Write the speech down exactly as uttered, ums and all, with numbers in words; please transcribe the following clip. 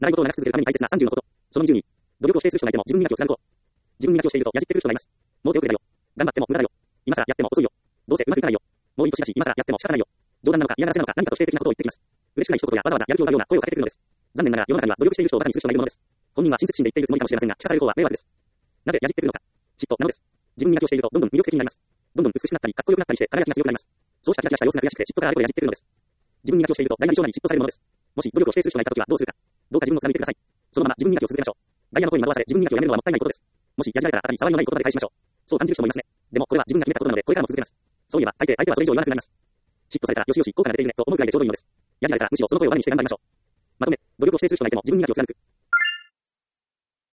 習い事を長く続けるために大切なさんじゅうのこと。そのにじゅうに。努力を否定する人がいても自分磨きを貫こう。自分磨きをしているとやじってくる人がいます。もう手遅れだよ。頑張っても無駄だよ。今更やっても遅いよ。どうせうまくいかないよ。もういい年だし今更やっても仕方ないよ。冗談なのか嫌がらせなのか何かと否定的なことを言ってきます。嬉しくない一言やわざわざやる気を奪うような声をかけてくるのです。残念ながら世の中には努力している人を馬鹿にする人がいるものです。本人は親切心で言っているつもりかもしれませんが、聞かされる方は迷惑です。なぜやじってくるのか。嫉妬なのです。自分磨きをしているとどんどん魅力的になります。どんどん美しくなったりかっこよくなったりして輝きが強くなります。そうしたキラキラした様子が悔しくて嫉妬からあれこれやじってくるのです。自分磨きをしていると大なり小なり嫉妬されるものです。もし努力を否定する人がいたときはどうするか。どうか自分を貫いてください。そのまま自分磨きを続けましょう。ダイヤの声に惑わされ自分磨きをやめるのはもったいないことです。もしやじられたら再び騒ぎのない言葉で返しましょう。そう感じる人もいますね。でもこれは自分が決めたことなのでこれからも続けます。そういえば大抵相手はそれ以上言わなくなります。嫉妬されたらよしよし豪華な出ているねと思うくらいでちょうどいいのです。やじられたらむしろその声を我慢にして頑張りましょう。まとめ、努力を否定する人がいても自分磨きを貫く。